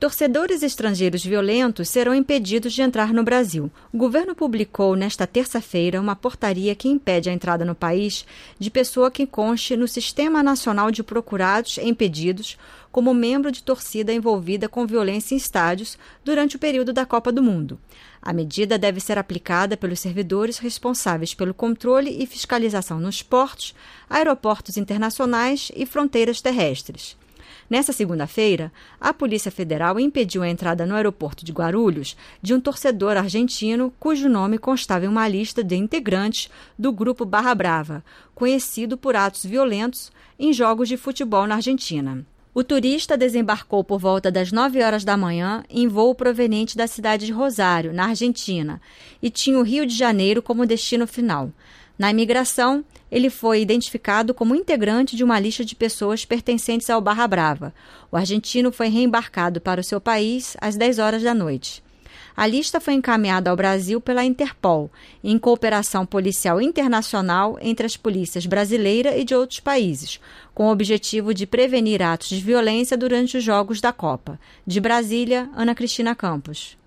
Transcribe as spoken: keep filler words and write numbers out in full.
Torcedores estrangeiros violentos serão impedidos de entrar no Brasil. O governo publicou nesta terça-feira uma portaria que impede a entrada no país de pessoa que conste no Sistema Nacional de Procurados e Impedidos como membro de torcida envolvida com violência em estádios durante o período da Copa do Mundo. A medida deve ser aplicada pelos servidores responsáveis pelo controle e fiscalização nos portos, aeroportos internacionais e fronteiras terrestres. Nessa segunda-feira, a Polícia Federal impediu a entrada no aeroporto de Guarulhos de um torcedor argentino cujo nome constava em uma lista de integrantes do grupo Barra Brava, conhecido por atos violentos em jogos de futebol na Argentina. O turista desembarcou por volta das nove horas da manhã em voo proveniente da cidade de Rosário, na Argentina, e tinha o Rio de Janeiro como destino final. Na imigração, ele foi identificado como integrante de uma lista de pessoas pertencentes ao Barra Brava. O argentino foi reembarcado para o seu país às dez horas da noite. A lista foi encaminhada ao Brasil pela Interpol, em cooperação policial internacional entre as polícias brasileira e de outros países, com o objetivo de prevenir atos de violência durante os Jogos da Copa. De Brasília, Ana Cristina Campos.